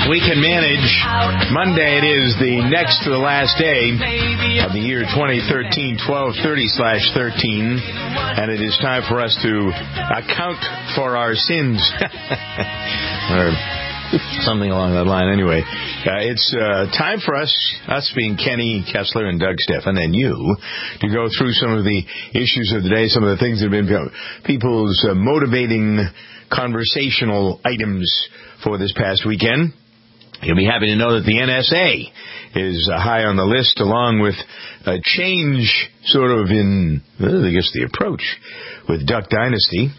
we can manage. Monday it is, the next to the last day of the year 2013, 1230/13, and it is time for us to account for our sins. Or something along that line. Anyway, it's time for us being Kenny Kessler and Doug Stephan, and you, to go through some of the issues of the day, some of the things that have been people's motivating conversational items for this past weekend. You'll be happy to know that the NSA is high on the list, along with a change sort of in, I guess, the approach with Duck Dynasty.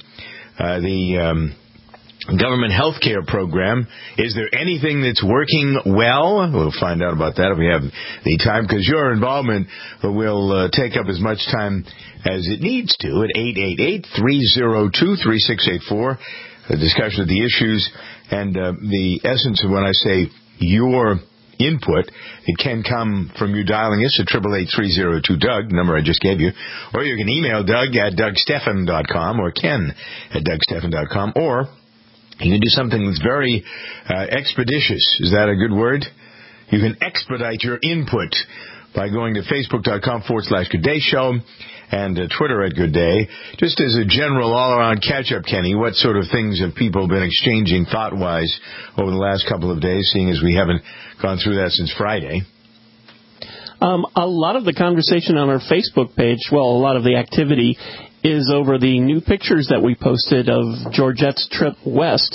The government health care program. Is there anything that's working well? We'll find out about that if we have the time, because your involvement will take up as much time as it needs to at 888-302-3684. A discussion of the issues and the essence of when I say your input, it can come from you dialing us at 888-302-DOUG, the number I just gave you, or you can email Doug at DougStephan.com or Ken at DougStephan.com, or you can do something that's very expeditious. Is that a good word? You can expedite your input by going to Facebook.com/Good Day Show and Twitter at Good Day. Just as a general all-around catch-up, Kenny, what sort of things have people been exchanging thought-wise over the last couple of days, seeing as we haven't gone through that since Friday? A lot of the conversation on our Facebook page, well, a lot of the activity is over the new pictures that we posted of Georgette's trip west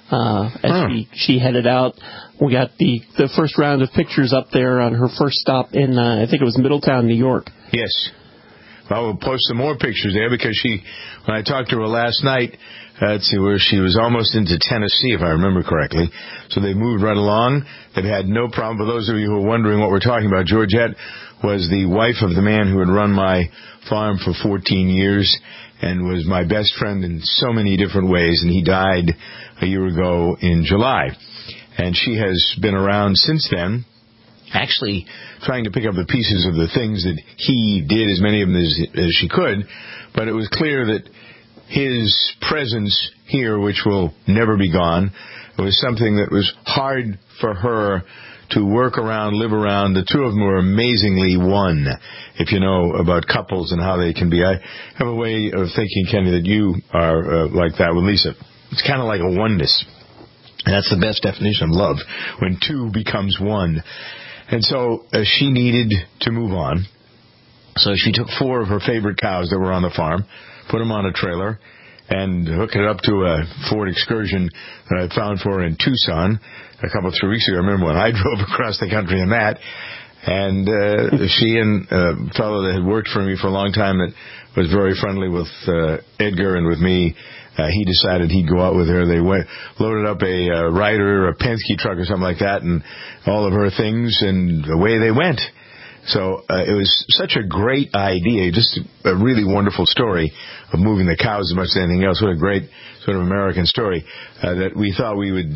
as she headed out. We got the first round of pictures up there on her first stop in, I think it was Middletown, New York. Yes. Well, we'll post some more pictures there because when I talked to her last night, let's see, where she was almost into Tennessee, if I remember correctly. So they moved right along. They've had no problem. For those of you who are wondering what we're talking about, Georgette was the wife of the man who had run my farm for 14 years and was my best friend in so many different ways, and he died a year ago in July. And she has been around since then, actually trying to pick up the pieces of the things that he did, as many of them as she could, but it was clear that his presence here, which will never be gone, was something that was hard for her to work around, live around. The two of them were amazingly one, if you know about couples and how they can be. I have a way of thinking, Kenny, that you are like that with Lisa. It's kind of like a oneness. And that's the best definition of love, when two becomes one. And so she needed to move on. So she took 4 of her favorite cows that were on the farm, put them on a trailer, and hooked it up to a Ford Excursion that I found for her in Tucson a couple 3 weeks ago. I remember when I drove across the country in that. And she and a fellow that had worked for me for a long time that was very friendly with Edgar and with me, he decided he'd go out with her. They loaded up a Ryder, a Penske truck or something like that, and all of her things, and away they went. So it was such a great idea, just a really wonderful story of moving the cows as much as anything else. What a great sort of American story that we thought we would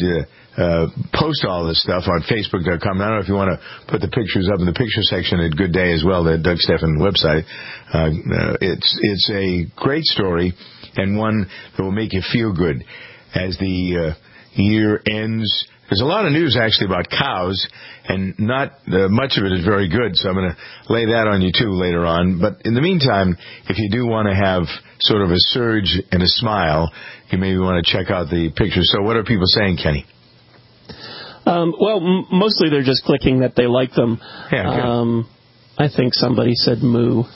post all this stuff on Facebook.com. I don't know if you want to put the pictures up in the picture section at Good Day as well, the Doug Stephan website. It's a great story, and one that will make you feel good as the year ends. There's a lot of news, actually, about cows, and not much of it is very good, so I'm going to lay that on you, too, later on. But in the meantime, if you do want to have sort of a surge and a smile, you maybe want to check out the pictures. So what are people saying, Kenny? Well, mostly they're just clicking that they like them. Yeah, I think somebody said moo.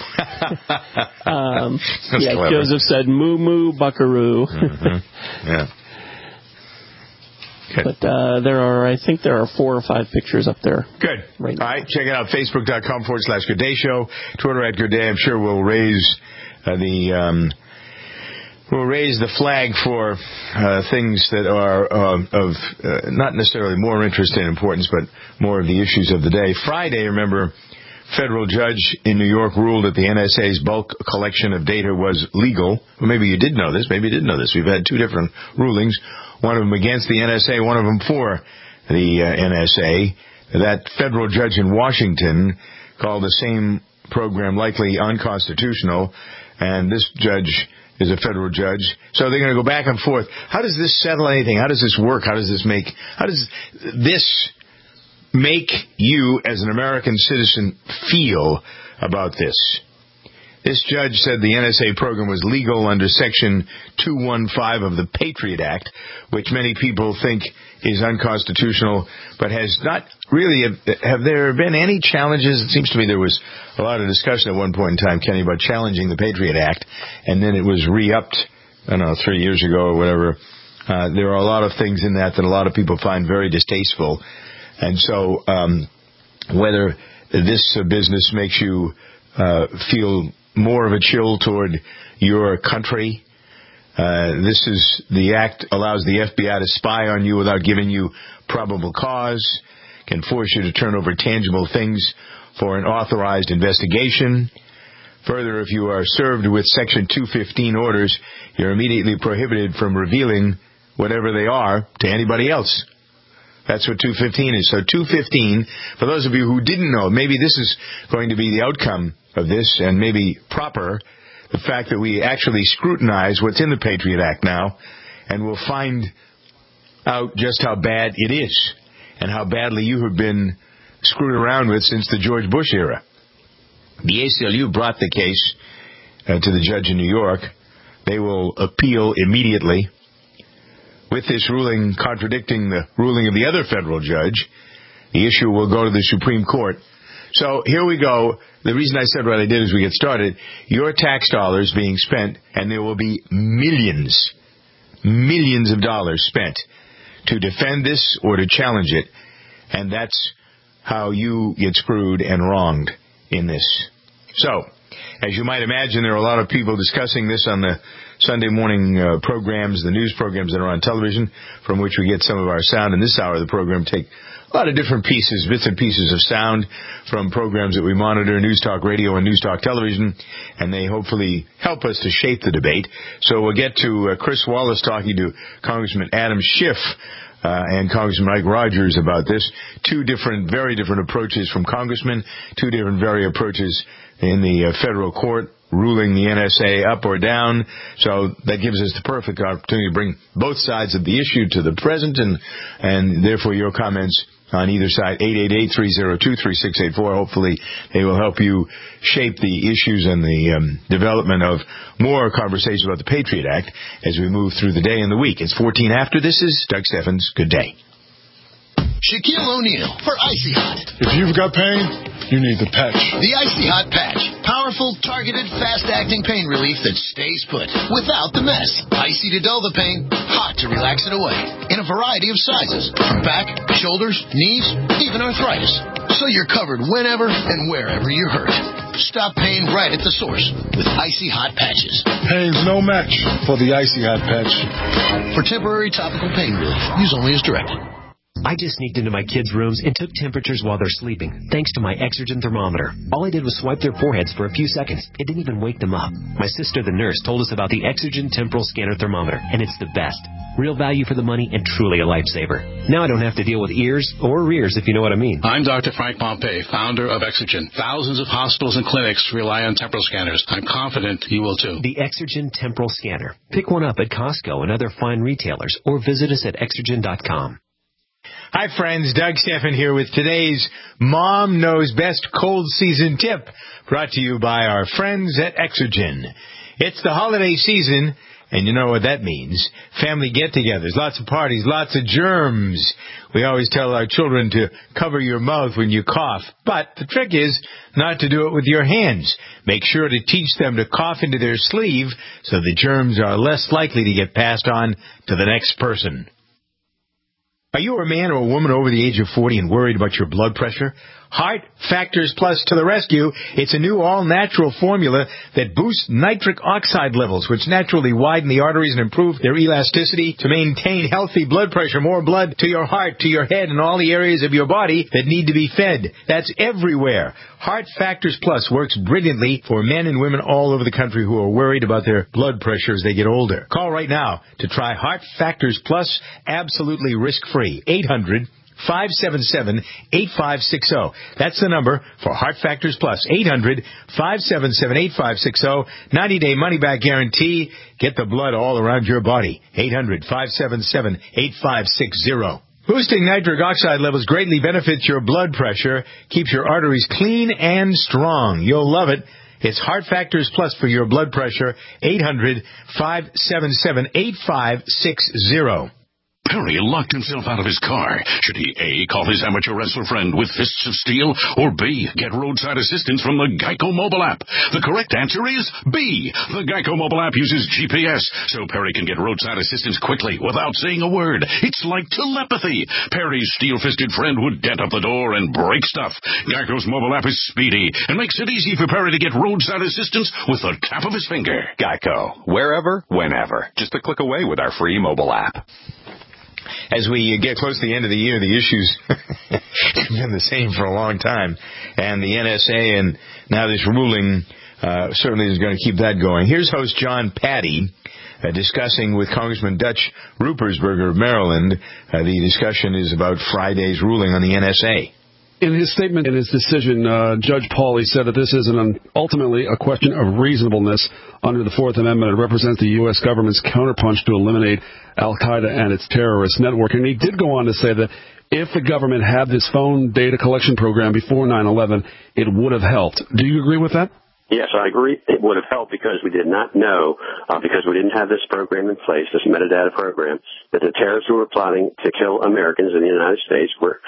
Clever. Joseph said moo moo buckaroo. Mm-hmm. Yeah. Good. But I think there are 4 or 5 pictures up there. Good. Right now. All right, check it out, Facebook.com/Good Day Show, Twitter at Good Day. I'm sure we'll raise the flag for things that are of not necessarily more interest and importance, but more of the issues of the day. Friday, remember, federal judge in New York ruled that the NSA's bulk collection of data was legal. Well, maybe you did know this. Maybe you didn't know this. We've had 2 different rulings, one of them against the NSA, one of them for the NSA. That federal judge in Washington called the same program likely unconstitutional, and this judge is a federal judge. So they're going to go back and forth. How does this settle anything? How does this work? How does this make you, as an American citizen, feel about this? This judge said the NSA program was legal under Section 215 of the Patriot Act, which many people think is unconstitutional, but has not really. Have there been any challenges? It seems to me there was a lot of discussion at one point in time, Kenny, about challenging the Patriot Act, and then it was re-upped, I don't know, 3 years ago or whatever. There are a lot of things in that a lot of people find very distasteful. And so whether this business makes you feel more of a chill toward your country, the act allows the FBI to spy on you without giving you probable cause, can force you to turn over tangible things for an authorized investigation. Further, if you are served with Section 215 orders, you're immediately prohibited from revealing whatever they are to anybody else. That's what 215 is. So 215, for those of you who didn't know, maybe this is going to be the outcome of this, and maybe proper, the fact that we actually scrutinize what's in the Patriot Act now, and we'll find out just how bad it is, and how badly you have been screwed around with since the George Bush era. The ACLU brought the case to the judge in New York. They will appeal immediately. With this ruling contradicting the ruling of the other federal judge, the issue will go to the Supreme Court. So here we go. The reason I said what I did as we get started, your tax dollars being spent, and there will be millions of dollars spent to defend this or to challenge it, and that's how you get screwed and wronged in this. So, as you might imagine, there are a lot of people discussing this on the Sunday morning programs, the news programs that are on television, from which we get some of our sound. In this hour of the program, take a lot of different pieces, bits and pieces of sound from programs that we monitor, News Talk Radio and News Talk Television, and they hopefully help us to shape the debate. So we'll get to Chris Wallace talking to Congressman Adam Schiff and Congressman Mike Rogers about this. Two different, very different approaches from congressmen, two different, very approaches in the federal court, ruling the NSA up or down. So that gives us the perfect opportunity to bring both sides of the issue to the present, and therefore your comments on either side, 888-302-3684. Hopefully they will help you shape the issues and the development of more conversation about the Patriot Act as we move through the day and the week. It's 14 after. This is Doug Steffens. Good day. Shaquille O'Neal for Icy Hot. If you've got pain, you need the patch. The Icy Hot Patch. Powerful, targeted, fast-acting pain relief that stays put without the mess. Icy to dull the pain, hot to relax it away. In a variety of sizes. From back, shoulders, knees, even arthritis. So you're covered whenever and wherever you're hurt. Stop pain right at the source with Icy Hot Patches. Pain's no match for the Icy Hot Patch. For temporary topical pain relief, use only as directed. I just sneaked into my kids' rooms and took temperatures while they're sleeping, thanks to my Exergen thermometer. All I did was swipe their foreheads for a few seconds. It didn't even wake them up. My sister, the nurse, told us about the Exergen Temporal Scanner Thermometer, and it's the best. Real value for the money and truly a lifesaver. Now I don't have to deal with ears or rears, if you know what I mean. I'm Dr. Frank Pompey, founder of Exergen. Thousands of hospitals and clinics rely on temporal scanners. I'm confident you will too. The Exergen Temporal Scanner. Pick one up at Costco and other fine retailers, or visit us at Exergen.com. Hi, friends. Doug Steffens here with today's Mom Knows Best Cold Season Tip, brought to you by our friends at Exergen. It's the holiday season, and you know what that means. Family get-togethers, lots of parties, lots of germs. We always tell our children to cover your mouth when you cough, but the trick is not to do it with your hands. Make sure to teach them to cough into their sleeve so the germs are less likely to get passed on to the next person. Are you a man or a woman over the age of 40 and worried about your blood pressure? Heart Factors Plus to the rescue. It's a new all-natural formula that boosts nitric oxide levels, which naturally widen the arteries and improve their elasticity to maintain healthy blood pressure, more blood to your heart, to your head, and all the areas of your body that need to be fed. That's everywhere. Heart Factors Plus works brilliantly for men and women all over the country who are worried about their blood pressure as they get older. Call right now to try Heart Factors Plus absolutely risk-free. 800-577-8560. That's the number for Heart Factors Plus. 800-577-8560. 90-day money-back guarantee. Get the blood all around your body. 800-577-8560. Boosting nitric oxide levels greatly benefits your blood pressure, keeps your arteries clean and strong. You'll love it. It's Heart Factors Plus for your blood pressure. 800-577-8560. Perry locked himself out of his car. Should he A, call his amateur wrestler friend with fists of steel, or B, get roadside assistance from the Geico mobile app? The correct answer is B. The Geico mobile app uses GPS, so Perry can get roadside assistance quickly without saying a word. It's like telepathy. Perry's steel-fisted friend would dent up the door and break stuff. Geico's mobile app is speedy and makes it easy for Perry to get roadside assistance with the tap of his finger. Geico. Wherever, whenever. Just a click away with our free mobile app. As we get close to the end of the year, the issues have been the same for a long time. And the NSA and now this ruling certainly is going to keep that going. Here's host John Patty discussing with Congressman Dutch Ruppersberger of Maryland. The discussion is about Friday's ruling on the NSA. In his statement, in his decision, Judge Pauley said that this is ultimately a question of reasonableness under the Fourth Amendment. It represents the U.S. government's counterpunch to eliminate al-Qaeda and its terrorist network. And he did go on to say that if the government had this phone data collection program before 9/11, it would have helped. Do you agree with that? Yes, I agree. It would have helped because we did not know, because we didn't have this program in place, this metadata program, that the terrorists who were plotting to kill Americans in the United States were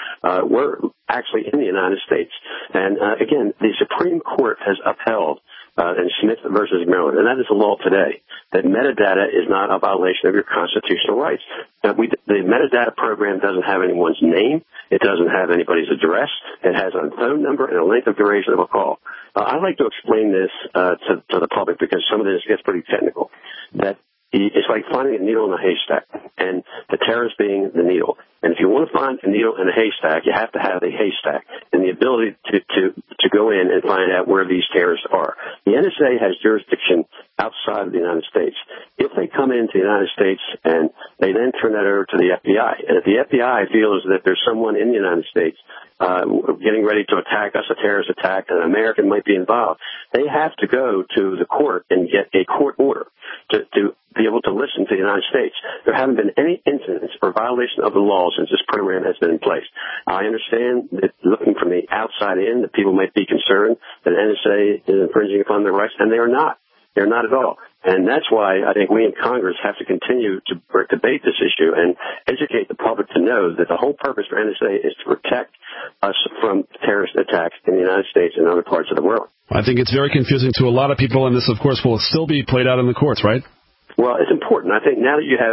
actually in the United States. And again, the Supreme Court has upheld in Smith versus Maryland, and that is the law today, that metadata is not a violation of your constitutional rights. The metadata program doesn't have anyone's name. It doesn't have anybody's address. It has a phone number and a length of duration of a call. I'd like to explain this to the public because some of this gets pretty technical. That it's like finding a needle in a haystack, and the terrorist being the needle. And if you want to find a needle in a haystack, you have to have a haystack and the ability to go in and find out where these terrorists are. The NSA has jurisdiction outside of the United States. If they come into the United States and they then turn that over to the FBI, and if the FBI feels that there's someone in the United States getting ready to attack us, a terrorist attack, and an American might be involved, they have to go to the court and get a court order to be able to listen to the United States. There haven't been any incidents or violation of the law since this program has been in place. I understand that looking from the outside in, that people might be concerned that NSA is infringing upon their rights, and they are not. They're not at all. And that's why I think we in Congress have to continue to debate this issue and educate the public to know that the whole purpose for NSA is to protect us from terrorist attacks in the United States and other parts of the world. I think it's very confusing to a lot of people, and this, of course, will still be played out in the courts, right? Well, it's important. I think now that you have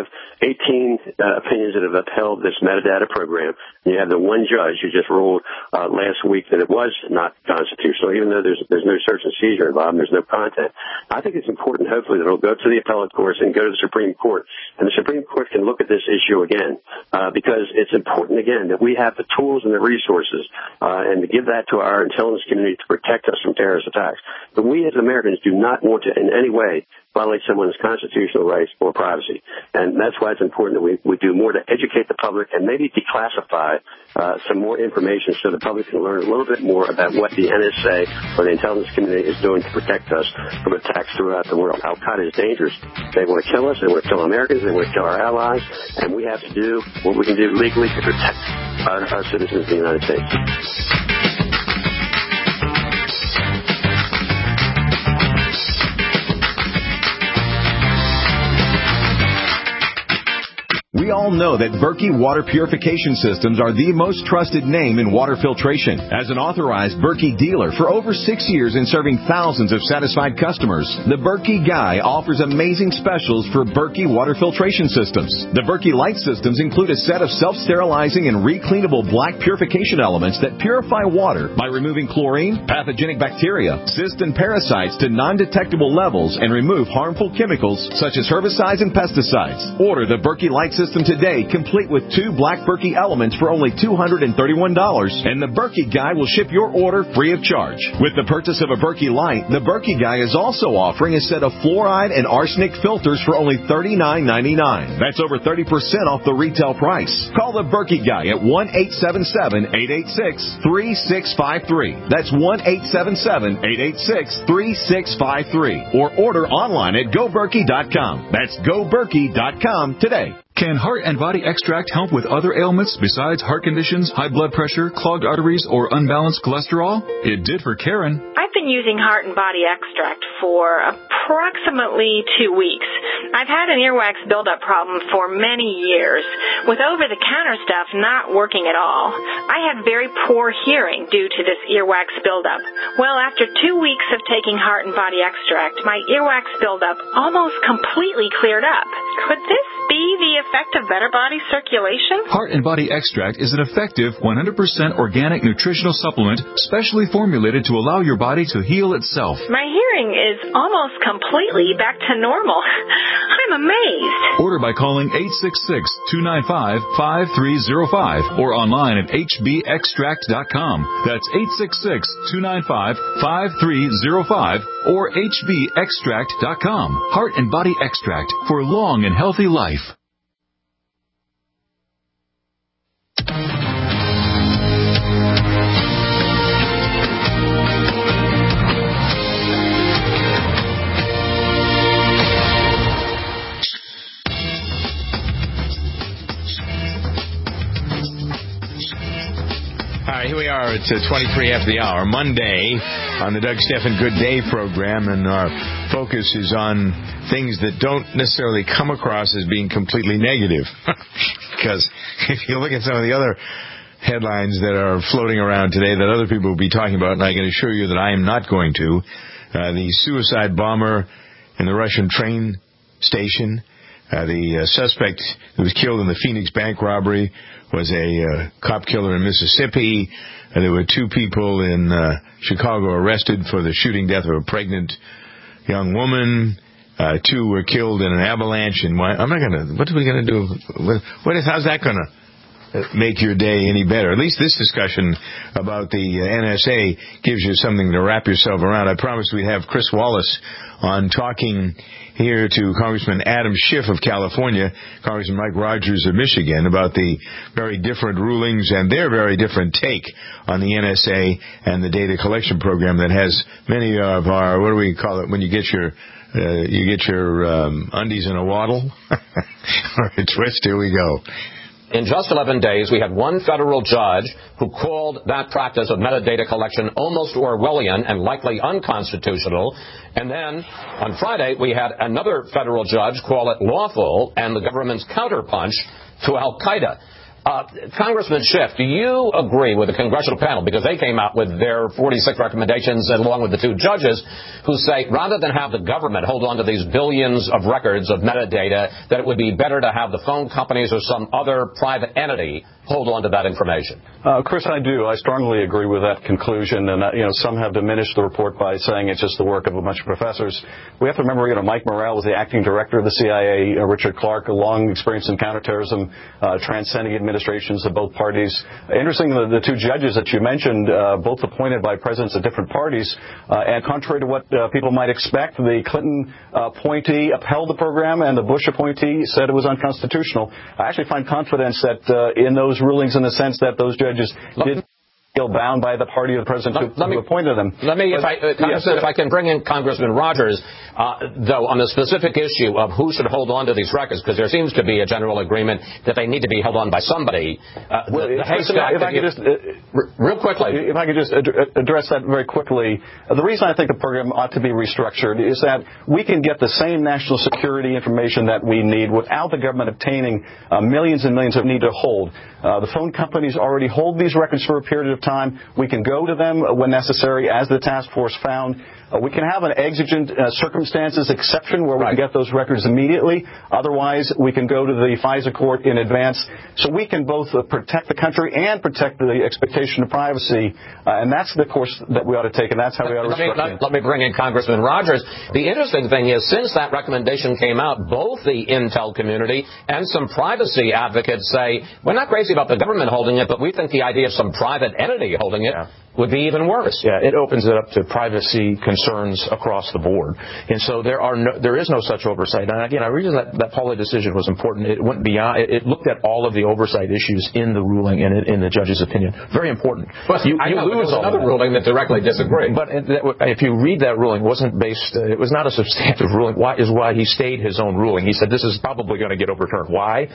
18 opinions that have upheld this metadata program, and you have the one judge who just ruled last week that it was not constitutional, even though there's no search and seizure involved and there's no content. I think it's important, hopefully, that it'll go to the appellate courts and go to the Supreme Court, and the Supreme Court can look at this issue again, because it's important, again, that we have the tools and the resources and to give that to our intelligence community to protect us from terrorist attacks. But we as Americans do not want to in any way violate someone's constitutional rights or privacy. And that's why it's important that we do more to educate the public and maybe declassify some more information so the public can learn a little bit more about what the NSA or the intelligence community is doing to protect us from attacks throughout the world. Al-Qaeda is dangerous. They want to kill us. They want to kill Americans. They want to kill our allies. And we have to do what we can do legally to protect our citizens in the United States. We all know that Berkey Water Purification Systems are the most trusted name in water filtration. As an authorized Berkey dealer for over 6 years and serving thousands of satisfied customers, the Berkey Guy offers amazing specials for Berkey Water Filtration Systems. The Berkey Light Systems include a set of self-sterilizing and recleanable black purification elements that purify water by removing chlorine, pathogenic bacteria, cysts, and parasites to non-detectable levels and remove harmful chemicals such as herbicides and pesticides. Order the Berkey Light Systems system today, complete with 2 Black Berkey elements for only $231, and the Berkey Guy will ship your order free of charge. With the purchase of a Berkey Light, the Berkey Guy is also offering a set of fluoride and arsenic filters for only $39.99. That's over 30% off the retail price. Call the Berkey Guy at 1-877-886-3653. That's 1-877-886-3653. Or order online at GoBerkey.com. That's GoBerkey.com today. Can Heart and Body Extract help with other ailments besides heart conditions, high blood pressure, clogged arteries, or unbalanced cholesterol? It did for Karen. I've been using Heart and Body Extract for approximately 2 weeks. I've had an earwax buildup problem for many years, with over-the-counter stuff not working at all. I had very poor hearing due to this earwax buildup. Well, after 2 weeks of taking Heart and Body Extract, my earwax buildup almost completely cleared up. Could this be the effect of better body circulation? Heart and Body Extract is an effective 100% organic nutritional supplement specially formulated to allow your body to heal itself. My hearing is almost completely back to normal. I'm amazed. Order by calling 866-295-5305 or online at hbextract.com. That's 866-295-5305 or hbextract.com. Heart and Body Extract for long and healthy life. All right, here we are at 23 after the hour, Monday, on the Doug Stephan Good Day program, and our focus is on things that don't necessarily come across as being completely negative. Because if you look at some of the other headlines that are floating around today that other people will be talking about, and I can assure you that I am not going to, the suicide bomber in the Russian train station, the suspect who was killed in the Phoenix bank robbery was a cop killer in Mississippi. There were 2 people in Chicago arrested for the shooting death of a pregnant young woman. 2 were killed in an avalanche. And what are we going to do? How's that going to make your day any better? At least this discussion about the NSA gives you something to wrap yourself around. I promised we'd have Chris Wallace on talking here to Congressman Adam Schiff of California, Congressman Mike Rogers of Michigan, about the very different rulings and their very different take on the NSA and the data collection program that has many of our, what do we call it, when you get your undies in a waddle? Or a twist, here we go. In just 11 days, we had one federal judge who called that practice of metadata collection almost Orwellian and likely unconstitutional. And then on Friday, we had another federal judge call it lawful and the government's counterpunch to Al-Qaeda. Congressman Schiff, do you agree with the congressional panel, because they came out with their 46 recommendations along with the 2 judges who say rather than have the government hold on to these billions of records of metadata, that it would be better to have the phone companies or some other private entity hold on to that information? Chris, I do. I strongly agree with that conclusion. And, some have diminished the report by saying it's just the work of a bunch of professors. We have to remember, Mike Morrell was the acting director of the CIA, Richard Clark, a long experience in counterterrorism, transcending administrations of both parties. Interesting, the 2 judges that you mentioned, both appointed by presidents of different parties, and contrary to what people might expect, the Clinton appointee upheld the program and the Bush appointee said it was unconstitutional. I actually find confidence that in those rulings, in the sense that those judges didn't feel bound by the party of the president who appointed them. If I can bring in Congressman Rogers, though, on the specific issue of who should hold on to these records, because there seems to be a general agreement that they need to be held on by somebody. Real quickly. If I could just address that very quickly. The reason I think the program ought to be restructured is that we can get the same national security information that we need without the government obtaining millions and millions of need to hold. The phone companies already hold these records for a period of time. We can go to them when necessary, as the task force found. We can have an exigent circumstances exception where we can get those records immediately. Otherwise, we can go to the FISA court in advance. So we can both protect the country and protect the expectation of privacy. And that's the course that we ought to take, and that's how we ought to restrict it. Let me bring in Congressman Rogers. The interesting thing is, since that recommendation came out, both the Intel community and some privacy advocates say, we're not crazy about the government holding it, but we think the idea of some private entity holding it would be even worse. Yeah, it opens it up to privacy concerns across the board. And so there is no such oversight. And again, the reason that Pauley decision was important, it went beyond, it looked at all of the oversight issues in the ruling and in the judge's opinion. Very important. But I know there was another ruling that directly disagreed. But if you read that ruling, it was not a substantive ruling. Why he stayed his own ruling. He said this is probably going to get overturned. Why?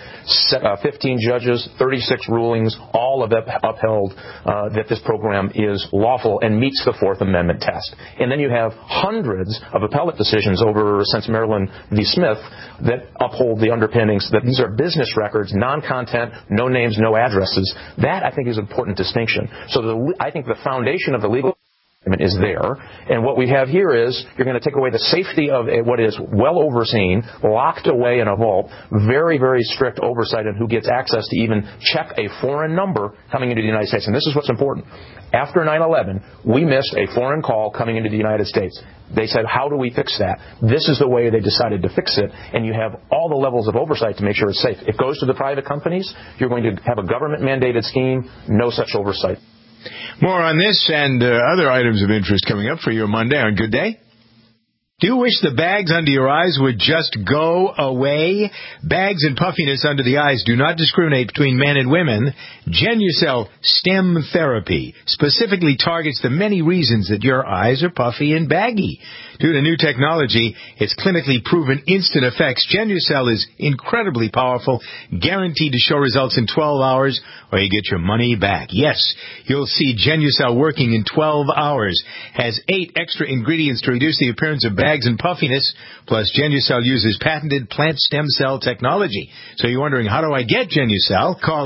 15 judges, 36 rulings, all of them upheld that this program is lawful and meets the Fourth Amendment test. And then you have hundreds of appellate decisions over since Maryland v. Smith that uphold the underpinnings that these are business records, non-content, no names, no addresses. That, I think, is an important distinction. So I think the foundation of the legal is there, and what we have here is you're going to take away the safety of what is well overseen, locked away in a vault, very, very strict oversight on who gets access to even check a foreign number coming into the United States. And this is what's important. After 9/11, we missed a foreign call coming into the United States. They said, how do we fix that? This is the way they decided to fix it, and you have all the levels of oversight to make sure it's safe. It goes to the private companies. You're going to have a government-mandated scheme, no such oversight. More on this and other items of interest coming up for you Monday on Good Day. Do you wish the bags under your eyes would just go away? Bags and puffiness under the eyes do not discriminate between men and women. Genucel Stem Therapy specifically targets the many reasons that your eyes are puffy and baggy. Due to new technology, its clinically proven instant effects, Genucel is incredibly powerful, guaranteed to show results in 12 hours, or you get your money back. Yes, you'll see Genucel working in 12 hours. Has 8 extra ingredients to reduce the appearance of bags and puffiness, plus Genucel uses patented plant stem cell technology. So you're wondering, how do I get Genucel? Call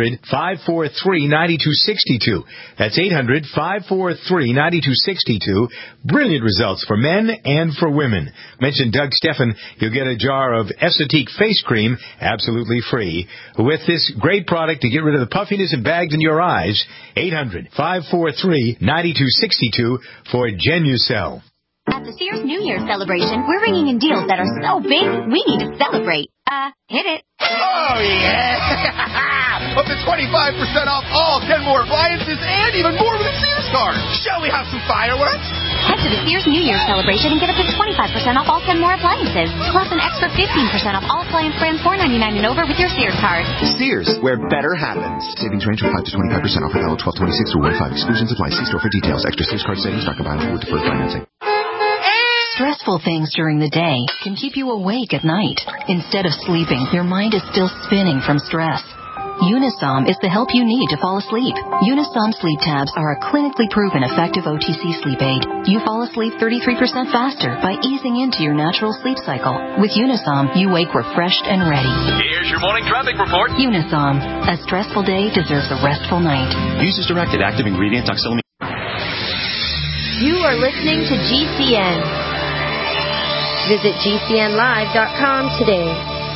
800-543-9262. That's 800-543-9262. Brilliant results for men and for women. Mention Doug Steffen. You'll get a jar of Esotique face cream absolutely free. With this great product to get rid of the puffiness and bags in your eyes, 800-543-9262 for Genucel. At the Sears New Year celebration, we're bringing in deals that are so big, we need to celebrate. Hit it. Oh, yeah! Up to 25% off all Kenmore appliances and even more with a Sears card. Shall we have some fireworks? Head to the Sears New Year celebration and get up to 25% off all Kenmore appliances, plus an extra 15% off all appliance brands $4.99 and over with your Sears card. Sears, where better happens. Savings range from 5 to 25% off. Valid 12/26 through 1/5. Exclusions apply. See store for details. Extra Sears card savings. Stock available with deferred financing. Stressful things during the day can keep you awake at night. Instead of sleeping, your mind is still spinning from stress. Unisom is the help you need to fall asleep. Unisom sleep tabs are a clinically proven effective OTC sleep aid. You fall asleep 33% faster by easing into your natural sleep cycle. With Unisom, you wake refreshed and ready. Here's your morning traffic report. Unisom. A stressful day deserves a restful night. Use as directed. Active ingredient oxylamine. You are listening to GCN. Visit GCNlive.com today.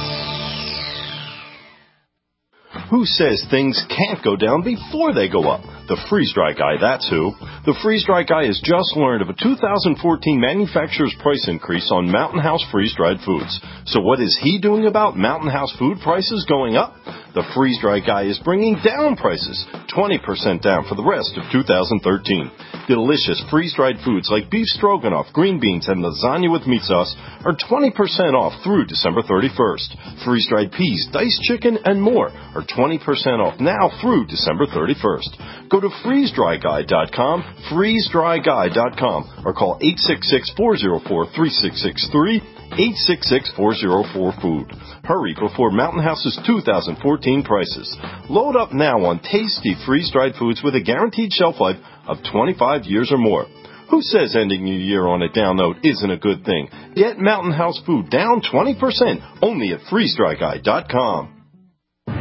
Who says things can't go down before they go up? The freeze-dry guy, that's who. The freeze-dry guy has just learned of a 2014 manufacturer's price increase on Mountain House freeze-dried foods. So what is he doing about Mountain House food prices going up? The freeze-dry guy is bringing down prices, 20% down for the rest of 2013. Delicious freeze-dried foods like beef stroganoff, green beans, and lasagna with meat sauce are 20% off through December 31st. Freeze-dried peas, diced chicken, and more are 20% off now through December 31st. Go to freezedryguy.com, freezedryguy.com, or call 866-404-3663, 866-404-FOOD. Hurry before Mountain House's 2014 prices. Load up now on tasty freeze-dried foods with a guaranteed shelf life of 25 years or more. Who says ending your year on a down note isn't a good thing? Get Mountain House food down 20% only at freezedryguy.com.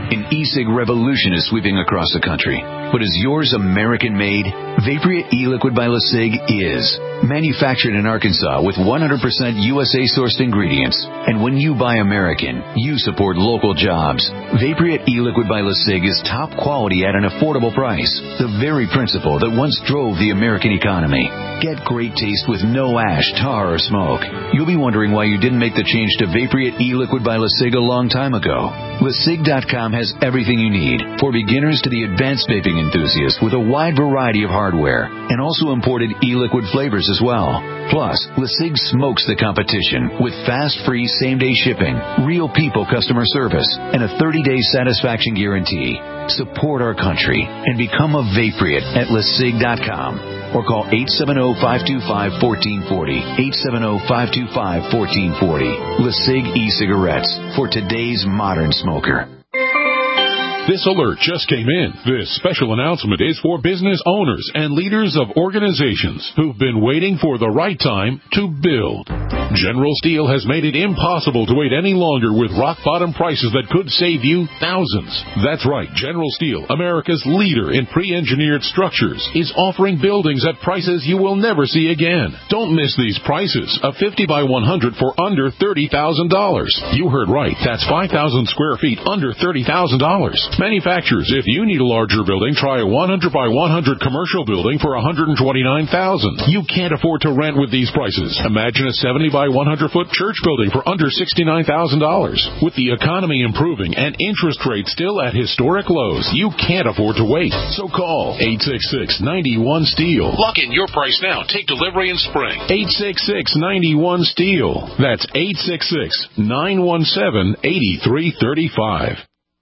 An e-cig revolution is sweeping across the country. But is yours American-made? Vaporeat e-liquid by LeSig is. Manufactured in Arkansas with 100% USA-sourced ingredients. And when you buy American, you support local jobs. Vaporeat e-liquid by LeSig is top quality at an affordable price. The very principle that once drove the American economy. Get great taste with no ash, tar, or smoke. You'll be wondering why you didn't make the change to Vaporeat e-liquid by LeSig a long time ago. LeSig.com has everything you need, for beginners to the advanced vaping enthusiast, with a wide variety of hardware, and also imported e-liquid flavors as well. Plus, LeSig smokes the competition with fast, free, same-day shipping, real people customer service, and a 30-day satisfaction guarantee. Support our country and become a Vaporeat at LeSig.com. Or call 870-525-1440. 870-525-1440. LeSig e-cigarettes for today's modern smoker. This alert just came in. This special announcement is for business owners and leaders of organizations who've been waiting for the right time to build. General Steel has made it impossible to wait any longer with rock-bottom prices that could save you thousands. That's right. General Steel, America's leader in pre-engineered structures, is offering buildings at prices you will never see again. Don't miss these prices. A 50 by 100 for under $30,000. You heard right. That's 5,000 square feet under $30,000. Manufacturers, if you need a larger building, try a 100 by 100 commercial building for $129,000. You can't afford to rent with these prices. Imagine a 70 by 100-foot church building for under $69,000. With the economy improving and interest rates still at historic lows, you can't afford to wait. So call 866-91-STEEL. Lock in your price now. Take delivery in spring. 866-91-STEEL. That's 866-917-8335.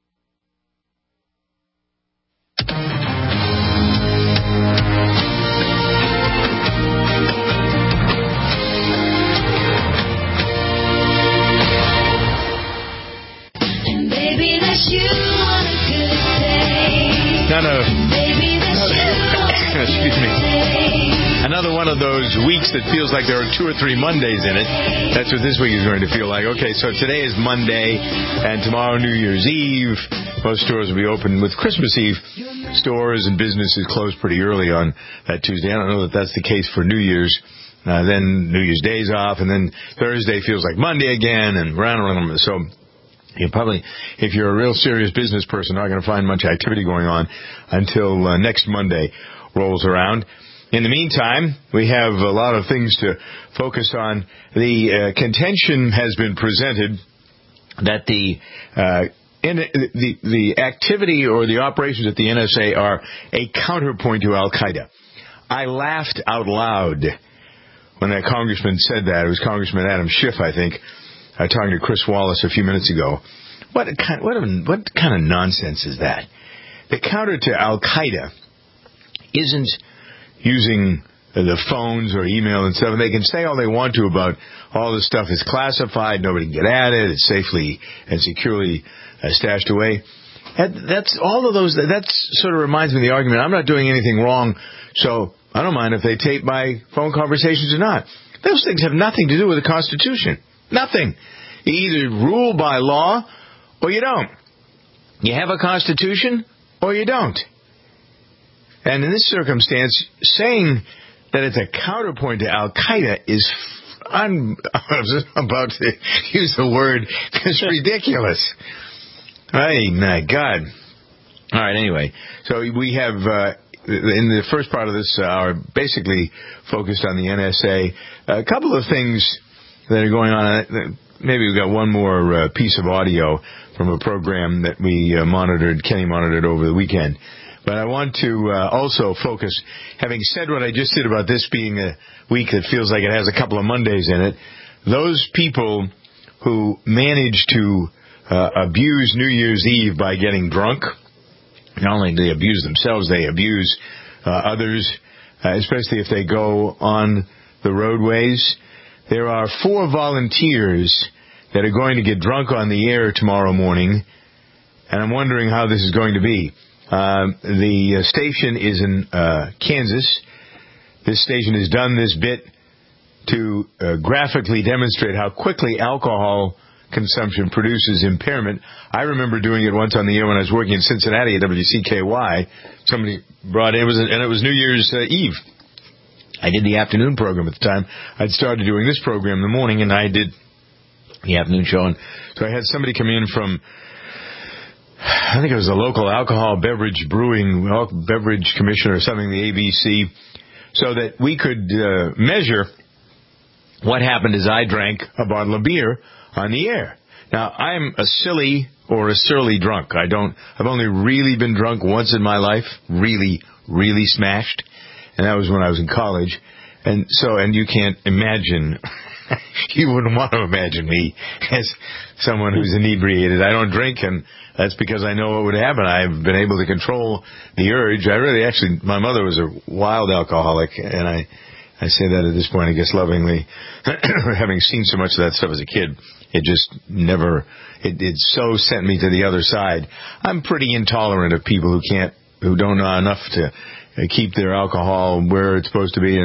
Another one of those weeks that feels like there are 2 or 3 Mondays in it. That's what this week is going to feel like. Okay, so today is Monday, and tomorrow New Year's Eve. Most stores will be open with Christmas Eve. Stores and businesses close pretty early on that Tuesday. I don't know that that's the case for New Year's. Then New Year's Day's off, and then Thursday feels like Monday again, and round and round. So you probably, if you're a real serious business person, not going to find much activity going on until next Monday rolls around. In the meantime, we have a lot of things to focus on. The contention has been presented that the activity or the operations at the NSA are a counterpoint to Al-Qaeda. I laughed out loud when that congressman said that. It was Congressman Adam Schiff, I think, talking to Chris Wallace a few minutes ago. What kind of nonsense is that? The counter to Al-Qaeda isn't using the phones or email and stuff. And they can say all they want to about all this stuff is classified, nobody can get at it, it's safely and securely stashed away. That's all of those. That sort of reminds me of the argument, I'm not doing anything wrong, so I don't mind if they tape my phone conversations or not. Those things have nothing to do with the Constitution. Nothing. You either rule by law or you don't. You have a Constitution or you don't. And in this circumstance, saying that it's a counterpoint to Al-Qaeda is, I was about to use the word, it's ridiculous. Hey, my God. All right, anyway. So we have, in the first part of this hour, basically focused on the NSA. A couple of things that are going on. Maybe we've got one more piece of audio from a program that we Kenny monitored over the weekend. But I want to also focus, having said what I just did about this being a week that feels like it has a couple of Mondays in it, those people who manage to abuse New Year's Eve by getting drunk, not only do they abuse themselves, they abuse others, especially if they go on the roadways. There are 4 volunteers that are going to get drunk on the air tomorrow morning, and I'm wondering how this is going to be. The station is in Kansas. This station has done this bit to graphically demonstrate how quickly alcohol consumption produces impairment. I remember doing it once on the air when I was working in Cincinnati at WCKY. Somebody brought in, it was New Year's Eve. I did the afternoon program at the time. I'd started doing this program in the morning, and I did the afternoon show. And so I had somebody come in from, I think it was the local alcohol beverage commissioner or something, the ABC, so that we could measure what happened as I drank a bottle of beer on the air. Now, I'm a silly or a surly drunk. I've only really been drunk once in my life, really, really smashed, and that was when I was in college. And you can't imagine, you wouldn't want to imagine me as someone who's inebriated. I don't drink, and that's because I know what would happen. I've been able to control the urge. My mother was a wild alcoholic, and I say that at this point, I guess, lovingly. Having seen so much of that stuff as a kid, it just never, it so sent me to the other side. I'm pretty intolerant of people who don't know enough to keep their alcohol where it's supposed to be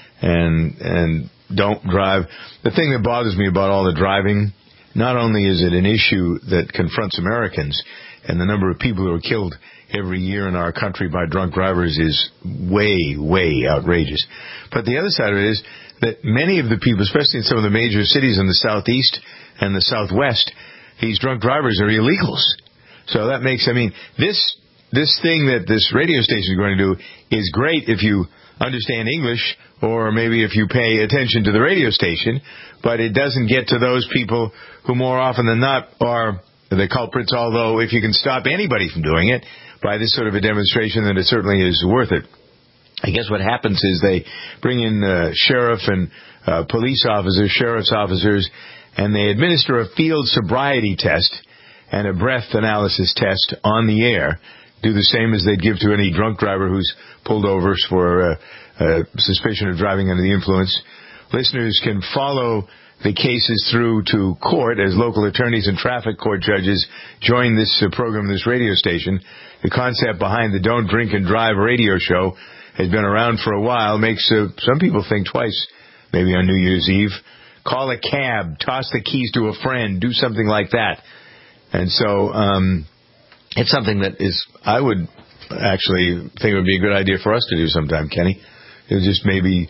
and don't drive. The thing that bothers me about all the driving, not only is it an issue that confronts Americans, and the number of people who are killed every year in our country by drunk drivers is way, way outrageous. But the other side of it is that many of the people, especially in some of the major cities in the southeast and the southwest, these drunk drivers are illegals. So that makes, this thing that this radio station is going to do is great if you understand English, or maybe if you pay attention to the radio station, but it doesn't get to those people who more often than not are the culprits, although if you can stop anybody from doing it by this sort of a demonstration, then it certainly is worth it. I guess what happens is they bring in sheriff and police officers, sheriff's officers, and they administer a field sobriety test and a breath analysis test on the air. Do the same as they'd give to any drunk driver who's pulled over for suspicion of driving under the influence. Listeners can follow the cases through to court as local attorneys and traffic court judges join this program, this radio station. The concept behind the Don't Drink and Drive radio show has been around for a while. Makes some people think twice, maybe on New Year's Eve. Call a cab, toss the keys to a friend, do something like that. And so it's something that I would actually think it would be a good idea for us to do sometime, Kenny. It was just maybe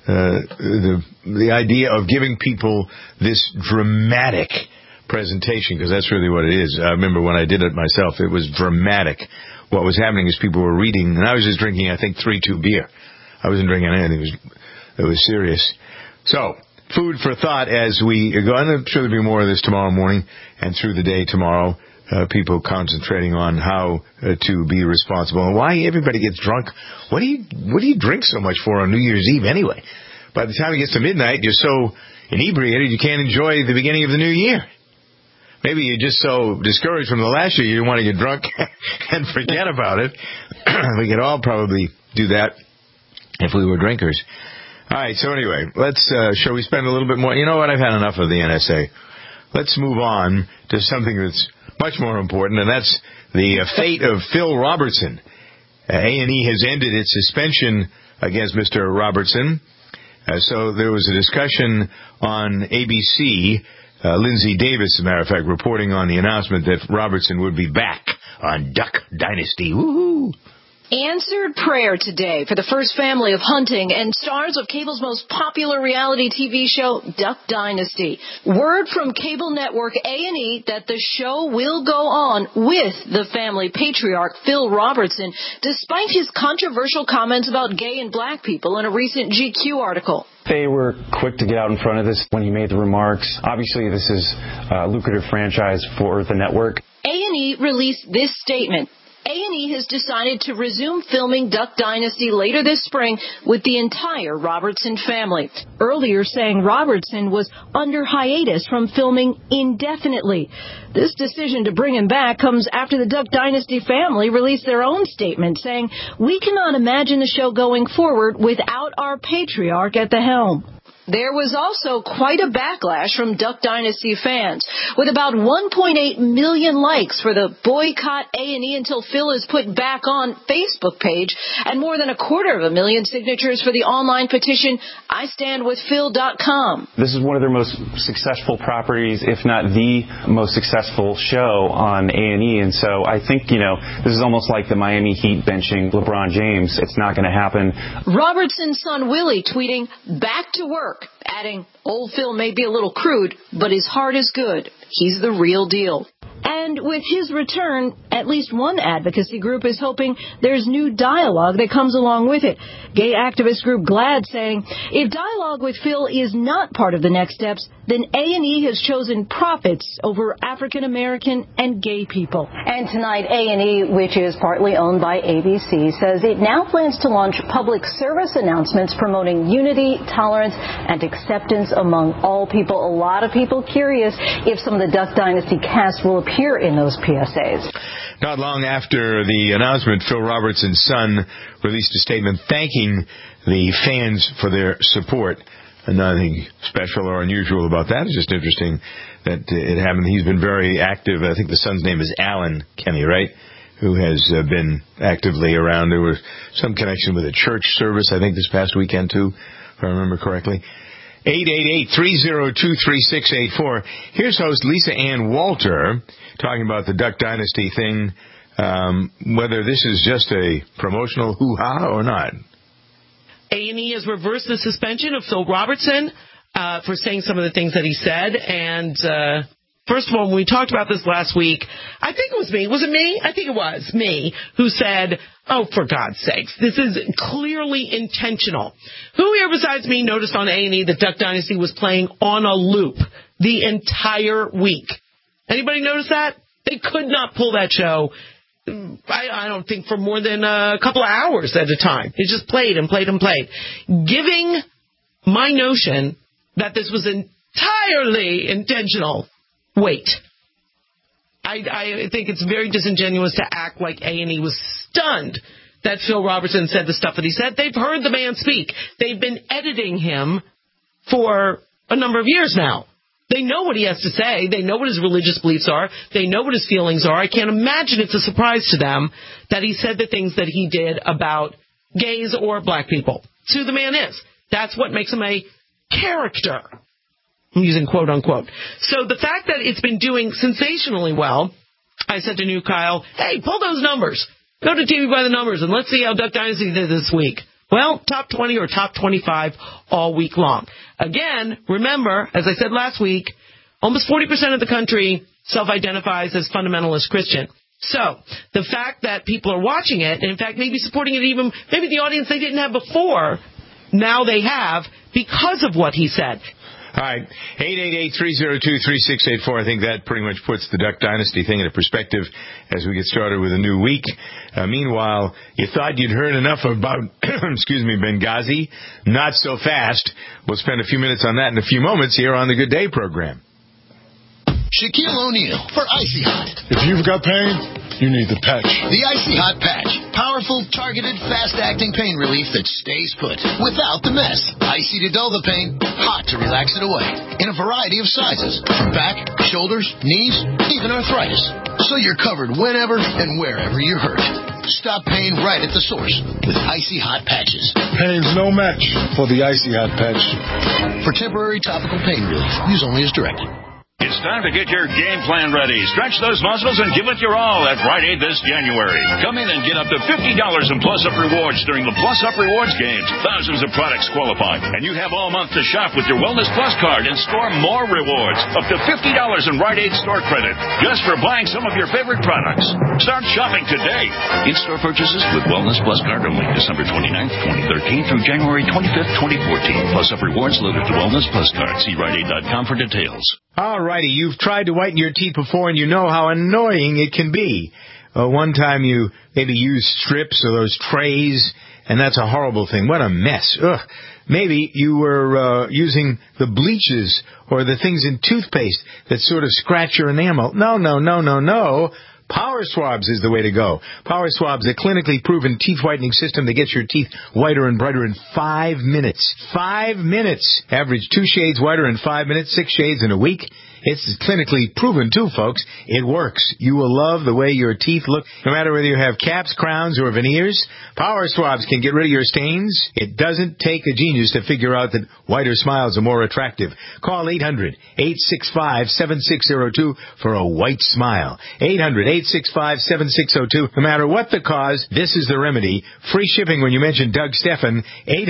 the idea of giving people this dramatic presentation, because that's really what it is. I remember when I did it myself, it was dramatic. What was happening is people were reading, and I was just drinking, I think, 3-2 beer. I wasn't drinking anything. It was serious. So, food for thought as we go. I'm sure there'll be more of this tomorrow morning and through the day tomorrow. People concentrating on how to be responsible and why everybody gets drunk. What do you drink so much for on New Year's Eve anyway? By the time it gets to midnight, you're so inebriated you can't enjoy the beginning of the new year. Maybe you're just so discouraged from the last year you want to get drunk and forget about it. We could all probably do that if we were drinkers. All right, so anyway, shall we spend a little bit more? You know what? I've had enough of the NSA. Let's move on to something that's much more important, and that's the fate of Phil Robertson. A&E has ended its suspension against Mr. Robertson. So there was a discussion on ABC. Lindsay Davis, as a matter of fact, reporting on the announcement that Robertson would be back on Duck Dynasty. Woohoo! Answered prayer today for the first family of hunting and stars of cable's most popular reality TV show, Duck Dynasty. Word from cable network A&E that the show will go on with the family patriarch Phil Robertson, despite his controversial comments about gay and black people in a recent GQ article. They were quick to get out in front of this when he made the remarks. Obviously, this is a lucrative franchise for the network. A&E released this statement. A&E has decided to resume filming Duck Dynasty later this spring with the entire Robertson family. Earlier saying Robertson was under hiatus from filming indefinitely. This decision to bring him back comes after the Duck Dynasty family released their own statement saying, "We cannot imagine the show going forward without our patriarch at the helm." There was also quite a backlash from Duck Dynasty fans, with about 1.8 million likes for the Boycott A&E Until Phil is Put Back On Facebook page, and more than 250,000 signatures for the online petition IStandWithPhil.com. This is one of their most successful properties, if not the most successful show on A&E, and so I think, this is almost like the Miami Heat benching LeBron James. It's not going to happen. Robertson's son Willie tweeting, "Back to work," adding, "Old Phil may be a little crude, but his heart is good. He's the real deal." And with his return, at least one advocacy group is hoping there's new dialogue that comes along with it. Gay activist group GLAAD saying, if dialogue with Phil is not part of the next steps, then A&E has chosen profits over African American and gay people. And tonight, A&E, which is partly owned by ABC, says it now plans to launch public service announcements promoting unity, tolerance, and acceptance among all people. A lot of people curious if some of the Duck Dynasty cast will appear in those PSAs. Not long after the announcement, Phil Robertson's son released a statement thanking the fans for their support. And nothing special or unusual about that. It's just interesting that it happened. He's been very active. I think the son's name is Alan Kenny, right? Who has been actively around. There was some connection with a church service, I think, this past weekend, too, if I remember correctly. 888-302-3684. Here's host Lisa Ann Walter talking about the Duck Dynasty thing, whether this is just a promotional hoo-ha or not. A&E has reversed the suspension of Phil Robertson for saying some of the things that he said. And first of all, when we talked about this last week, I think it was me. Was it me? I think it was me who said, oh, for God's sakes, this is clearly intentional. Who here besides me noticed on A&E that Duck Dynasty was playing on a loop the entire week? Anybody notice that? They could not pull that show, I don't think, for more than a couple of hours at a time. It just played and played and played, giving my notion that this was entirely intentional weight. I think it's very disingenuous to act like A&E was stunned that Phil Robertson said the stuff that he said. They've heard the man speak. They've been editing him for a number of years now. They know what he has to say. They know what his religious beliefs are. They know what his feelings are. I can't imagine it's a surprise to them that he said the things that he did about gays or black people. It's who the man is. That's what makes him a character. I'm using quote unquote. So the fact that it's been doing sensationally well, I said to New Kyle, hey, pull those numbers. Go to TV by the numbers and let's see how Duck Dynasty did this week. Well, top 20 or top 25 all week long. Again, remember, as I said last week, almost 40% of the country self-identifies as fundamentalist Christian. So the fact that people are watching it, and in fact maybe supporting it even, maybe the audience they didn't have before, now they have because of what he said. All right, 888-302-3684. I think that pretty much puts the Duck Dynasty thing into perspective as we get started with a new week. Meanwhile, you thought you'd heard enough about, Benghazi? Not so fast. We'll spend a few minutes on that in a few moments here on the Good Day program. Shaquille O'Neal for Icy Hot. If you've got pain, you need the patch. The Icy Hot Patch. Powerful, targeted, fast-acting pain relief that stays put without the mess. Icy to dull the pain, hot to relax it away. In a variety of sizes, from back, shoulders, knees, even arthritis. So you're covered whenever and wherever you're hurt. Stop pain right at the source with Icy Hot Patches. Pain's no match for the Icy Hot Patch. For temporary topical pain relief, use only as directed. It's time to get your game plan ready. Stretch those muscles and give it your all at Rite Aid this January. Come in and get up to $50 in plus-up rewards during the plus-up rewards games. Thousands of products qualify, and you have all month to shop with your Wellness Plus card and score more rewards. Up to $50 in Rite Aid store credit just for buying some of your favorite products. Start shopping today. In-store purchases with Wellness Plus card only December 29th, 2013 through January 25th, 2014. Plus-up rewards loaded to Wellness Plus card. See RiteAid.com for details. All righty, you've tried to whiten your teeth before and you know how annoying it can be. One time you maybe used strips or those trays, and that's a horrible thing. What a mess. Ugh. Maybe you were using the bleaches or the things in toothpaste that sort of scratch your enamel. No. Power Swabs is the way to go. Power Swabs, a clinically proven teeth whitening system that gets your teeth whiter and brighter in 5 minutes. 5 minutes. Average 2 shades whiter in 5 minutes, 6 shades in a week. It's clinically proven, too, folks. It works. You will love the way your teeth look, no matter whether you have caps, crowns, or veneers. Power Swabs can get rid of your stains. It doesn't take a genius to figure out that whiter smiles are more attractive. Call 800-865-7602 for a white smile. 800-865-7602. No matter what the cause, this is the remedy. Free shipping when you mention Doug Steffen.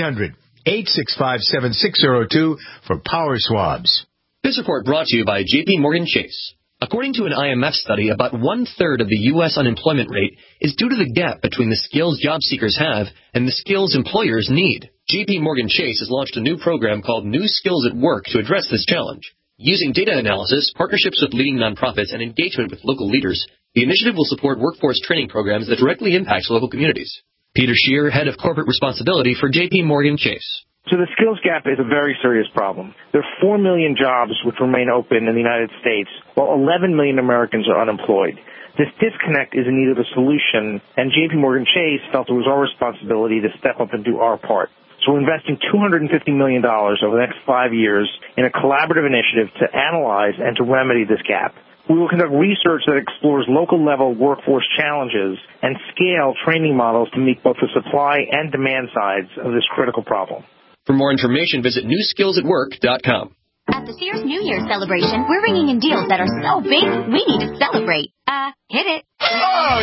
800-865-7602 for Power Swabs. This report brought to you by J.P. Morgan Chase. According to an IMF study, about one-third of the U.S. unemployment rate is due to the gap between the skills job seekers have and the skills employers need. J.P. Morgan Chase has launched a new program called New Skills at Work to address this challenge. Using data analysis, partnerships with leading nonprofits, and engagement with local leaders, the initiative will support workforce training programs that directly impact local communities. Peter Scheer, Head of Corporate Responsibility for J.P. Morgan Chase. So the skills gap is a very serious problem. There are 4 million jobs which remain open in the United States, while 11 million Americans are unemployed. This disconnect is in need of a solution, and J.P. Morgan Chase felt it was our responsibility to step up and do our part. So we're investing $250 million over the next 5 years in a collaborative initiative to analyze and to remedy this gap. We will conduct research that explores local-level workforce challenges and scale training models to meet both the supply and demand sides of this critical problem. For more information, visit newskillsatwork.com. At the Sears New Year celebration, we're ringing in deals that are so big, we need to celebrate. Hit it. Oh,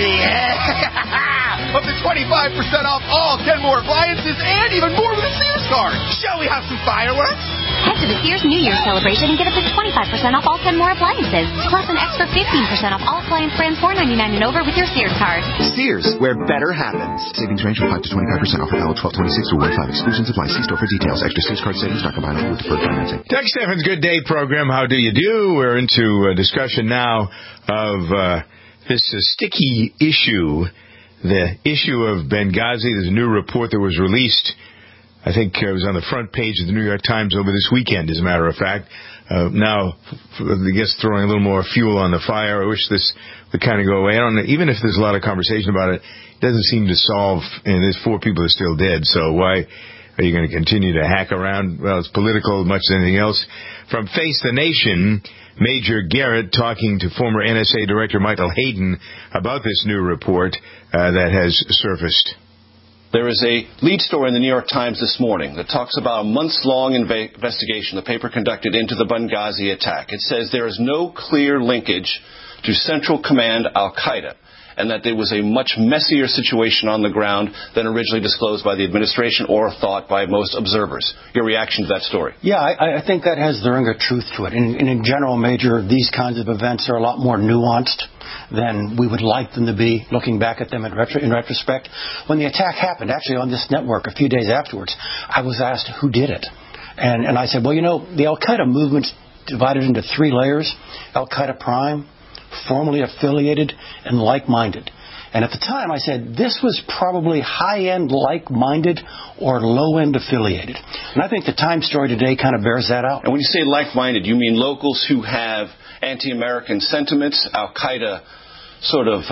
yeah! Up to 25% off all Kenmore appliances and even more with a Sears card. Shall we have some fireworks? Head to the Sears New Year celebration and get up to 25% off all Kenmore appliances, plus an extra 15% off all appliance brands $4.99 and over with your Sears card. Sears, where better happens. Savings range from 5 to 25% off valid 12/26 through 1/5. Exclusions apply. See store for details. Extra Sears card savings not combined with deferred financing. Doug Steffen's Good Day program. How do you do? We're into a discussion now of this sticky issue, the issue of Benghazi. There's a new report that was released. I think it was on the front page of the New York Times over this weekend, as a matter of fact. Now, I guess throwing a little more fuel on the fire. I wish this would kind of go away. I don't know, even if there's a lot of conversation about it, it doesn't seem to solve, and there's 4 people that are still dead, so why are you going to continue to hack around? Well, it's political as much as anything else. From Face the Nation, Major Garrett talking to former NSA Director Michael Hayden about this new report that has surfaced. There is a lead story in the New York Times this morning that talks about a months-long investigation the paper conducted into the Benghazi attack. It says there is no clear linkage to Central Command al-Qaeda, and that there was a much messier situation on the ground than originally disclosed by the administration or thought by most observers. Your reaction to that story? Yeah, I think that has the ring of truth to it. In general, Major, these kinds of events are a lot more nuanced than we would like them to be, looking back at them in retrospect. When the attack happened, actually on this network a few days afterwards, I was asked who did it. And I said, well, you know, the al-Qaeda movement's divided into 3 layers. Al-Qaeda Prime, formally affiliated, and like-minded. And at the time, I said this was probably high-end like-minded or low-end affiliated. And I think the Times story today kind of bears that out. And when you say like-minded, you mean locals who have anti-American sentiments, al-Qaeda sort of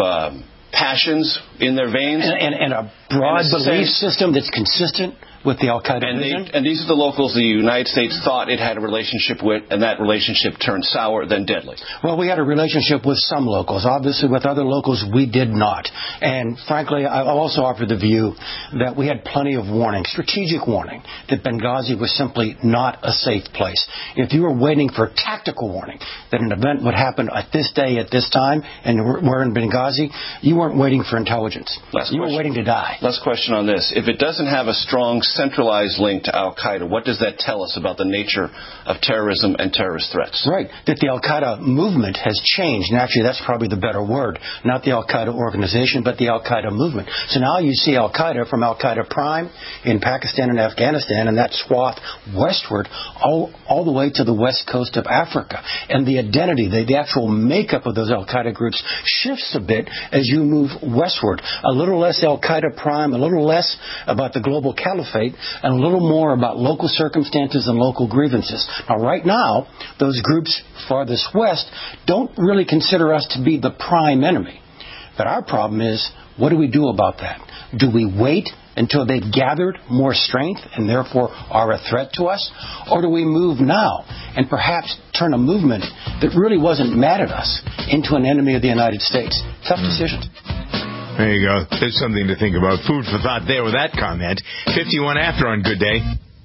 passions in their veins? And a broad belief system that's consistent with the al-Qaeda movement. And these are the locals the United States thought it had a relationship with, and that relationship turned sour, then deadly. Well, we had a relationship with some locals. Obviously, with other locals, we did not. And frankly, I'll also offer the view that we had plenty of warning, strategic warning, that Benghazi was simply not a safe place. If you were waiting for tactical warning that an event would happen at this day, at this time, and we're in Benghazi, you weren't waiting for intelligence. You were waiting to die. Last question on this. If it doesn't have a strong centralized link to al-Qaeda, what does that tell us about the nature of terrorism and terrorist threats? Right, that the al-Qaeda movement has changed, and actually that's probably the better word, not the al-Qaeda organization, but the al-Qaeda movement. So now you see al-Qaeda from al-Qaeda Prime in Pakistan and Afghanistan, and that swath westward all the way to the west coast of Africa. And the identity, the actual makeup of those al-Qaeda groups shifts a bit as you move westward. A little less al-Qaeda Prime, a little less about the global caliphate, and a little more about local circumstances and local grievances. Now, right now, those groups farthest west don't really consider us to be the prime enemy. But our problem is, what do we do about that? Do we wait until they've gathered more strength and therefore are a threat to us? Or do we move now and perhaps turn a movement that really wasn't mad at us into an enemy of the United States? Tough decisions. There you go. There's something to think about. Food for thought there with that comment. 51 after on Good Day.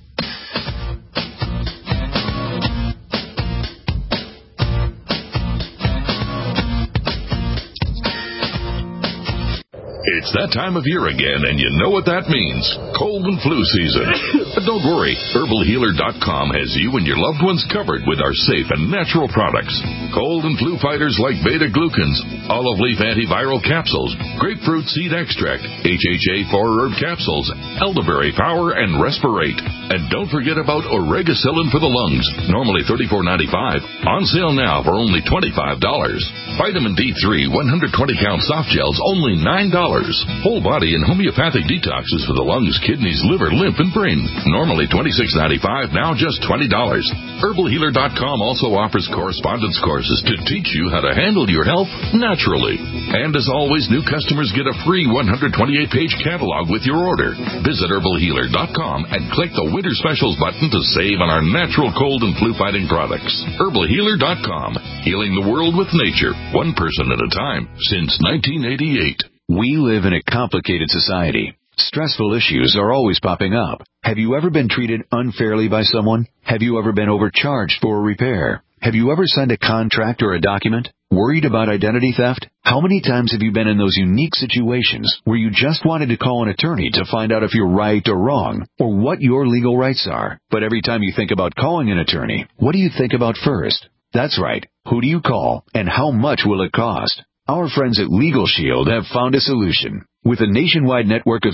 It's that time of year again, and you know what that means. Cold and flu season. But don't worry. HerbalHealer.com has you and your loved ones covered with our safe and natural products. Cold and flu fighters like beta-glucans, olive leaf antiviral capsules, grapefruit seed extract, HHA 4-herb capsules, elderberry power, and respirate. And don't forget about Oregacillin for the lungs, normally $34.95. On sale now for only $25. Vitamin D3 120-count soft gels, only $9. Whole body and homeopathic detoxes for the lungs, kidneys, liver, lymph, and brain. Normally $26.95, now just $20. HerbalHealer.com also offers correspondence courses to teach you how to handle your health naturally. And as always, new customers get a free 128-page catalog with your order. Visit HerbalHealer.com and click the Winter Specials button to save on our natural cold and flu-fighting products. HerbalHealer.com, healing the world with nature, one person at a time, since 1988. We live in a complicated society. Stressful issues are always popping up. Have you ever been treated unfairly by someone? Have you ever been overcharged for a repair? Have you ever signed a contract or a document? Worried about identity theft? How many times have you been in those unique situations where you just wanted to call an attorney to find out if you're right or wrong, or what your legal rights are? But every time you think about calling an attorney, what do you think about first? That's right. Who do you call, and how much will it cost? Our friends at Legal Shield have found a solution. With a nationwide network of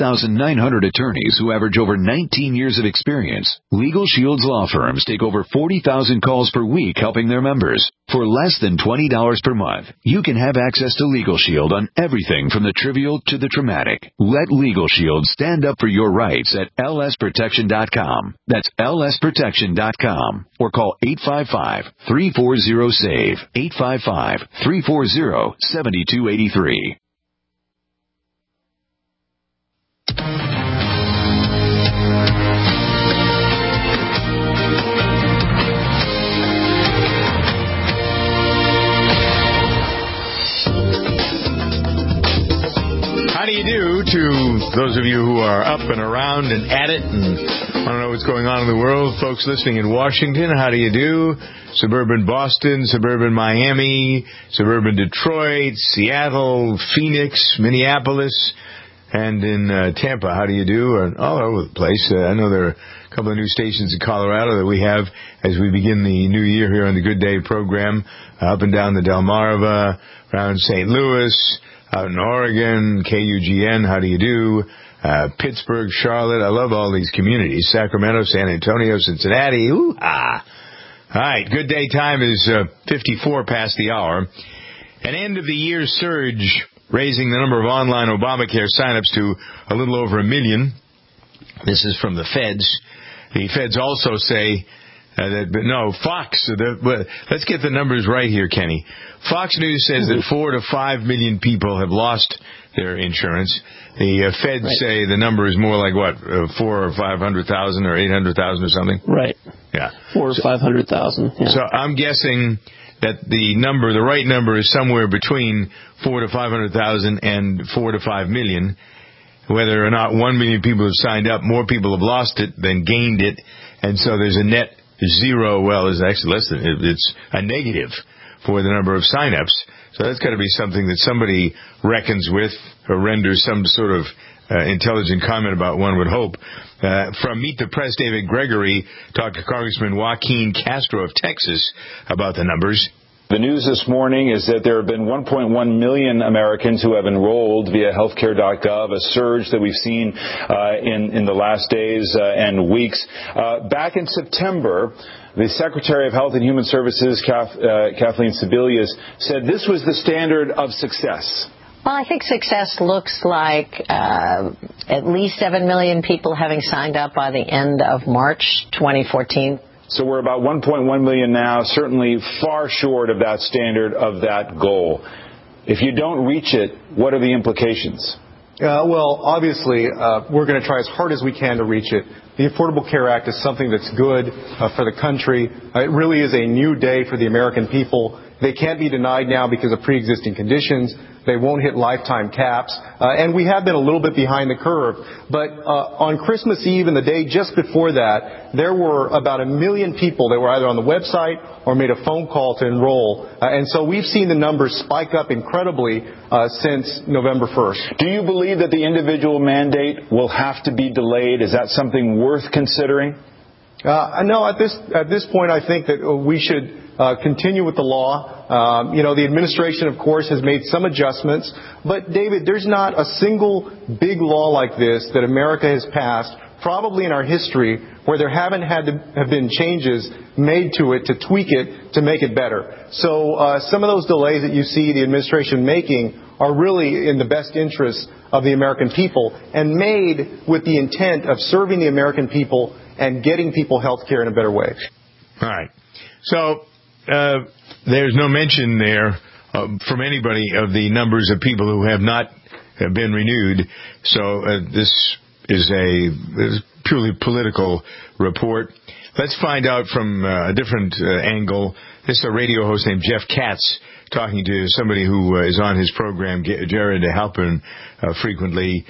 6,900 attorneys who average over 19 years of experience, Legal Shield's law firms take over 40,000 calls per week helping their members. For less than $20 per month, you can have access to Legal Shield on everything from the trivial to the traumatic. Let Legal Shield stand up for your rights at lsprotection.com. That's lsprotection.com. Or call 855-340-SAVE, 855-340-7283. How do you do to those of you who are up and around and at it and want to know what's going on in the world? Folks listening in Washington, how do you do? Suburban Boston, suburban Miami, suburban Detroit, Seattle, Phoenix, Minneapolis, and in Tampa, how do you do? All over the place. I know there are a couple of new stations in Colorado that we have as we begin the new year here on the Good Day program, up and down the Delmarva, around St. Louis, out in Oregon, KUGN, how do you do? Pittsburgh, Charlotte, I love all these communities. Sacramento, San Antonio, Cincinnati, ooh-ah. All right, Good Day time is 54 past the hour. An end-of-the-year surge raising the number of online Obamacare signups to a little over 1 million. This is from the feds. The feds also say Fox. Let's get the numbers right here, Kenny. Fox News says that 4 to 5 million people have lost their insurance. The feds say the number is more like 4 or 500,000 or 800,000 or something. Right. Yeah. 4 or 500,000. Yeah. So I'm guessing that the right number is somewhere between 4 to 500,000 and 4 to 5 million. Whether or not 1 million people have signed up, more people have lost it than gained it, and so there's a net zero. Well, it's actually less than it's a negative for the number of signups. So that's got to be something that somebody reckons with or renders some sort of intelligent comment about, one would hope. From Meet the Press, David Gregory talked to Congressman Joaquin Castro of Texas about the numbers. The news this morning is that there have been 1.1 million Americans who have enrolled via healthcare.gov, a surge that we've seen in the last days and weeks. Back in September, the Secretary of Health and Human Services, Kathleen Sebelius, said this was the standard of success. Well, I think success looks like at least 7 million people having signed up by the end of March 2014. So we're about 1.1 million now, certainly far short of that standard, of that goal. If you don't reach it, what are the implications? Well, obviously, we're going to try as hard as we can to reach it. The Affordable Care Act is something that's good for the country. It really is a new day for the American people. They can't be denied now because of pre-existing conditions. They won't hit lifetime caps. And we have been a little bit behind the curve. But on Christmas Eve and the day just before that, there were about 1 million people that were either on the website or made a phone call to enroll. And so we've seen the numbers spike up incredibly since November 1st. Do you believe that the individual mandate will have to be delayed? Is that something worth considering? No, at this point, I think that we should continue with the law. The administration, of course, has made some adjustments. But, David, there's not a single big law like this that America has passed, probably in our history, where there haven't had to have been changes made to it to tweak it to make it better. So some of those delays that you see the administration making are really in the best interest of the American people and made with the intent of serving the American people and getting people health care in a better way. All right. So there's no mention there from anybody of the numbers of people who have not been renewed. So this is a purely political report. Let's find out from a different angle. This is a radio host named Jeff Katz talking to somebody who is on his program, Jared Halpern, frequently.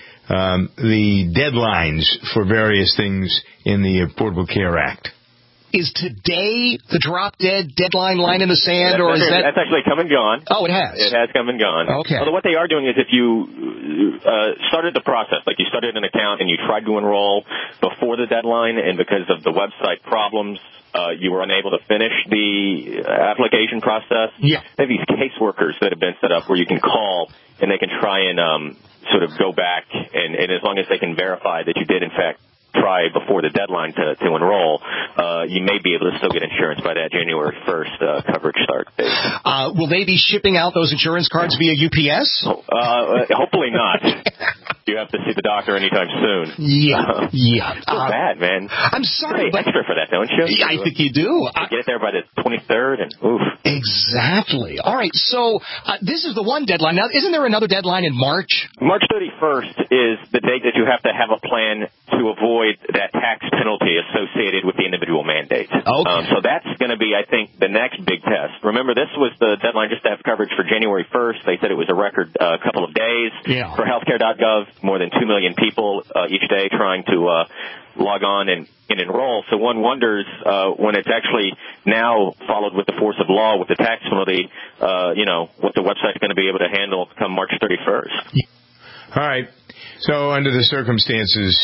The deadlines for various things in the Affordable Care Act. Is today the drop-dead deadline line in the sand, or is that... That's actually come and gone. Oh, it has? It has come and gone. Okay. Although what they are doing is if you started the process, like you started an account and you tried to enroll before the deadline, and because of the website problems, you were unable to finish the application process. Yeah. They have these caseworkers that have been set up where you can call and they can try and sort of go back, and as long as they can verify that you did, in fact, try before the deadline to enroll, you may be able to still get insurance by that January 1st coverage start date. Will they be shipping out those insurance cards via UPS? Hopefully not. You have to see the doctor anytime soon. Yeah. So bad, man. I'm sorry, but extra for that, don't you? Yeah, I think you do. Get it there by the 23rd, and oof. Exactly. All right, so this is the one deadline. Now, isn't there another deadline in March? March 31st is the date that you have to have a plan to avoid that tax penalty associated with the individual mandate. Okay. So that's going to be, I think, the next big test. Remember, this was the deadline just to have coverage for January 1st. They said it was a record couple of days for healthcare.gov. More than 2 million people each day trying to log on and enroll. So one wonders when it's actually now followed with the force of law with the tax penalty, what the website's going to be able to handle come March 31st. All right. So under the circumstances,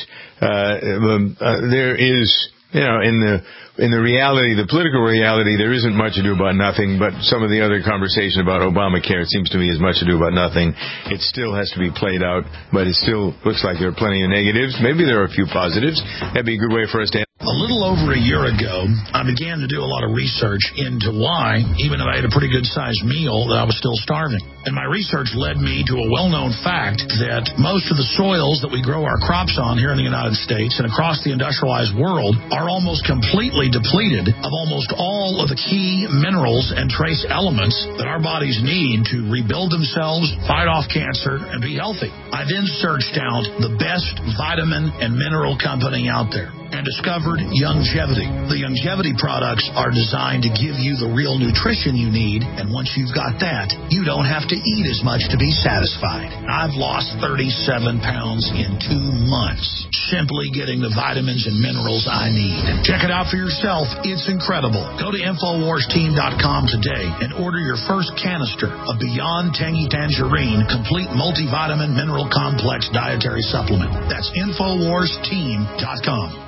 there is, in the reality, the political reality, there isn't much ado about nothing, but some of the other conversation about Obamacare, it seems to me, is much ado about nothing. It still has to be played out, but it still looks like there are plenty of negatives. Maybe there are a few positives. That'd be a good way for us to... A little over a year ago, I began to do a lot of research into why, even though I had a pretty good-sized meal, that I was still starving. And my research led me to a well-known fact that most of the soils that we grow our crops on here in the United States and across the industrialized world are almost completely depleted of almost all of the key minerals and trace elements that our bodies need to rebuild themselves, fight off cancer, and be healthy. I then searched out the best vitamin and mineral company out there and discovered Youngevity. The Youngevity products are designed to give you the real nutrition you need, and once you've got that, you don't have to eat as much to be satisfied. I've lost 37 pounds in 2 months, simply getting the vitamins and minerals I need. Check it out for yourself. It's incredible. Go to InfoWarsTeam.com today and order your first canister of Beyond Tangy Tangerine Complete Multivitamin Mineral Complex Dietary Supplement. That's InfoWarsTeam.com.